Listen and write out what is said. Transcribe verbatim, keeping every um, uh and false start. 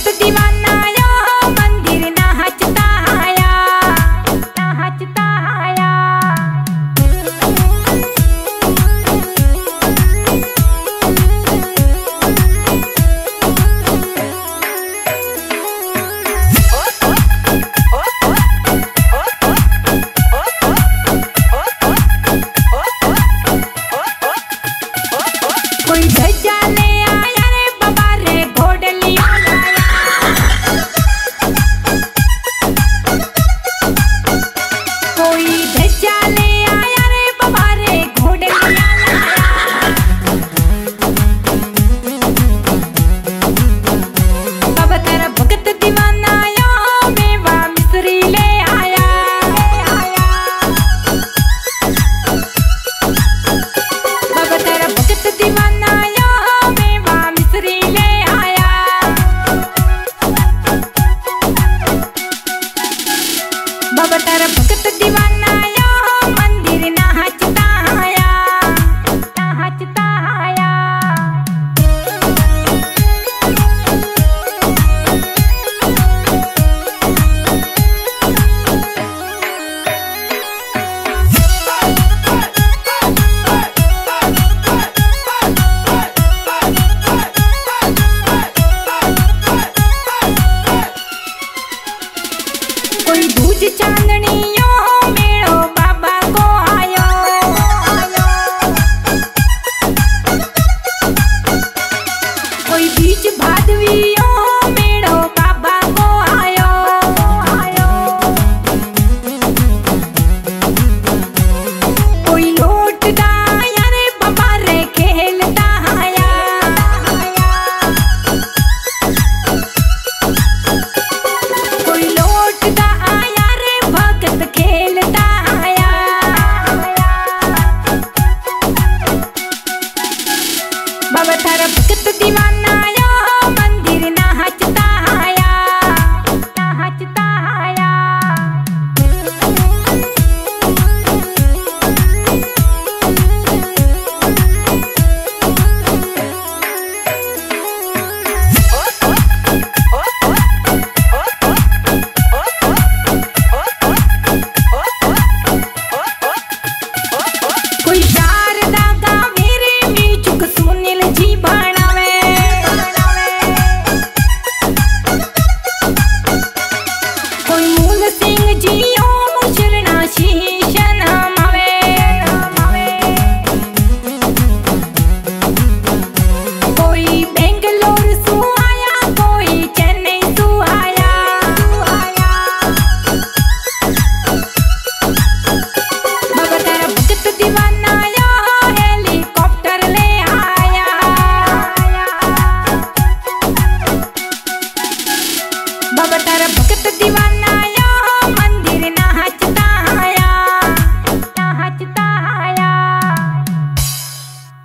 भगत दीवाना आया मंदिर नाचता आया नाचता आया। कोई ध्वजा ले आया रे बाबा रे घोड़लिया लाया। कोई ध्वजा ले आया रे बाबा रे घोड़लिया लाया। बाबा तेरा भगत दीवाना आया मेवा मिश्री ले आया। बाबा तेरा भगत दीवाना आया मेवा मिश्री ले आया। बाबा तेरा भगत दीवाना आया मंदिर नाचता आया नाचता आया। कोई दूज चांदनियों मेड़ो बाबा को आयो। कोई बीच भादवियों मेड़ो बाबा को आयो। कोई लौटता आया रे बाबा रे खेलता आया। कोई लौटता आया रे भगत खेलता आया। बाबा थारा भगत दीवाना आया मंदिर नाचता आया नाचता आया। कोई शारदा गावे रे मीचुक सुनील जी बनावे। कोई मूल सिंह जी ओम शरणा शीश नमावे। कोई बेंगलोर सु आया कोई चेन्नई सु आया। बाबा तेरा भगत दीवाना आया हेलीकॉप्टर ले आया। बाबा तेरा भगत दीवाना